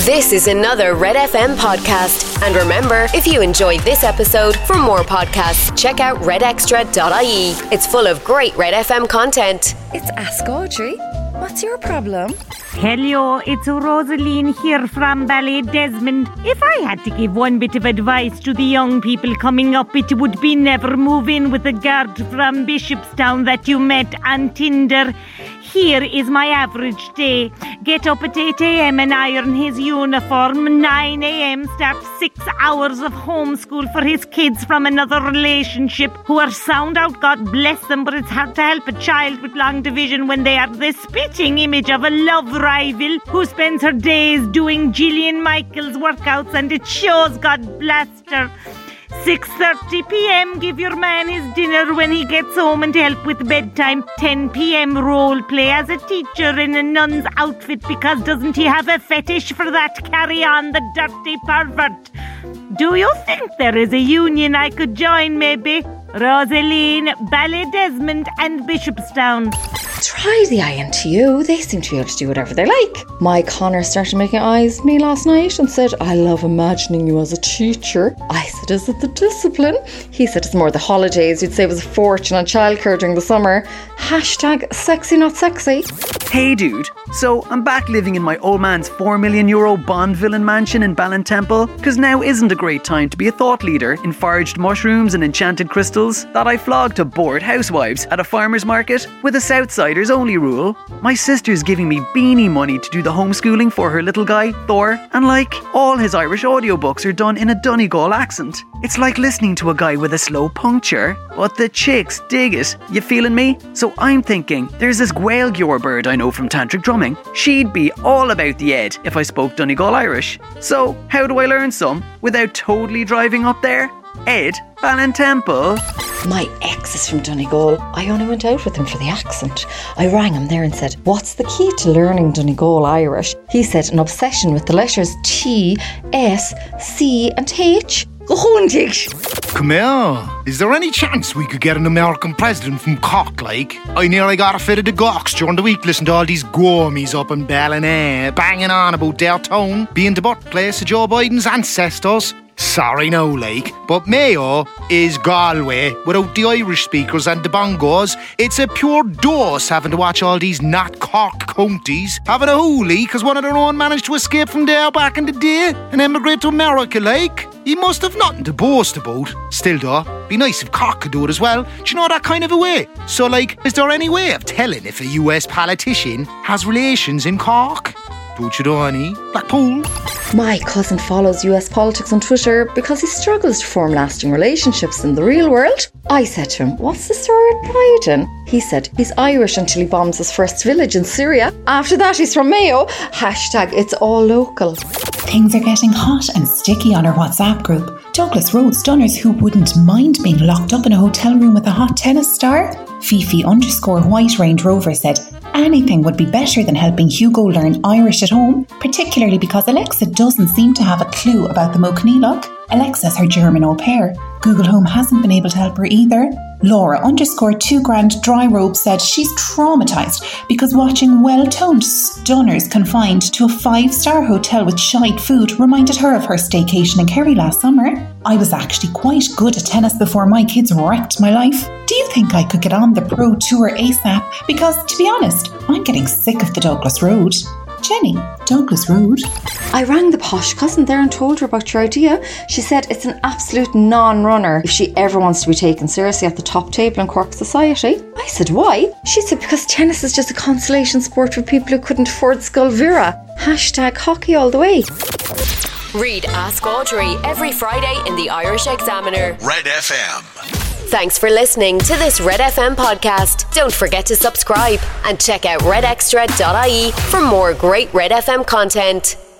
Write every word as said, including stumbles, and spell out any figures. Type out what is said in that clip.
This is another Red F M podcast. And remember, if you enjoyed this episode, for more podcasts, check out red extra dot I E. It's full of great Red F M content. It's Ask Audrey. What's your problem? Hello, it's Rosaline here from Ballydesmond. If I had to give one bit of advice to the young people coming up, it would be never move in with the guard from Bishopstown that you met on Tinder. Here is my average day. Get up at eight a.m. and iron his uniform. nine a.m. start six hours of homeschool for his kids from another relationship who are sound out, God bless them, but it's hard to help a child with long division when they are the spitting image of a love rival who spends her days doing Gillian Michaels workouts, and it shows, God bless her. six thirty p.m. give your man his dinner when he gets home and help with bedtime. ten p.m. role play as a teacher in a nun's outfit because doesn't he have a fetish for that? Carry on, the dirty pervert. Do you think there is a union I could join, maybe? Rosaline, Ballydesmond and Bishopstown. Try the I N T U. They seem to be able to do whatever they like. My Connor started making eyes at me last night and said, I love imagining you as a teacher. I said, is it the discipline? He said, it's more the holidays. You'd save us a fortune on childcare during the summer. Hashtag sexy not sexy. Hey dude, so I'm back living in my old man's four million euro Bond villain mansion in Ballintemple, because now isn't a great time to be a thought leader in foraged mushrooms and enchanted crystals that I flogged to bored housewives at a farmer's market with a Southsiders only rule. My sister's giving me beanie money to do the homeschooling for her little guy, Thor, and like, all his Irish audiobooks are done in a Donegal accent. It's like listening to a guy with a slow puncture, but the chicks dig it. You feeling me? So I'm thinking, there's this Gaeilgeoir bird I know from tantric drumming. She'd be all about the ed if I spoke Donegal Irish. So, how do I learn some without totally driving up there? Ed, Ballintemple. My ex is from Donegal. I only went out with him for the accent. I rang him there and said, what's the key to learning Donegal Irish? He said, an obsession with the letters T, S, C and H. Go home, Come here. Is there any chance we could get an American president from Cork, like? I nearly got a fit of the gawks during the week listening to all these gourmies up in Ballina banging on about their town being the birthplace of Joe Biden's ancestors. Sorry no, like, but Mayo is Galway without the Irish speakers and the bongos. It's a pure dose having to watch all these not Cork counties having a hoolie because one of their own managed to escape from there back in the day and emigrate to America, like. He must have nothing to boast about. Still though, be nice if Cork could do it as well. Do you know that kind of a way? So like, is there any way of telling if a U S politician has relations in Cork? Don't you know any? Blackpool? My cousin follows U S politics on Twitter because he struggles to form lasting relationships in the real world. I said to him, what's the story with Biden? He said he's Irish until he bombs his first village in Syria. After that he's from Mayo. Hashtag it's all local. Things are getting hot and sticky on our WhatsApp group. Douglas Road stunners who wouldn't mind being locked up in a hotel room with a hot tennis star. Fifi underscore White Range Rover said, anything would be better than helping Hugo learn Irish at home, particularly because Alexa doesn't seem to have a clue about the Mo Cnealoch. Alexa's her German au pair. Google Home hasn't been able to help her either. Laura underscore two grand dry robe said she's traumatised because watching well-toned stunners confined to a five-star hotel with shite food reminded her of her staycation in Kerry last summer. I was actually quite good at tennis before my kids wrecked my life. Do you think I could get on the Pro Tour ASAP? Because, to be honest, I'm getting sick of the Douglas Road. Jenny, Douglas Road. I rang the posh cousin there and told her about your idea. She said it's an absolute non-runner if she ever wants to be taken seriously at the top table in Cork society. I said, why? She said, because tennis is just a consolation sport for people who couldn't afford Skullvira. Hashtag hockey all the way. Read Ask Audrey every Friday in the Irish Examiner. Red F M. Thanks for listening to this Red F M podcast. Don't forget to subscribe and check out red extra dot I E for more great Red F M content.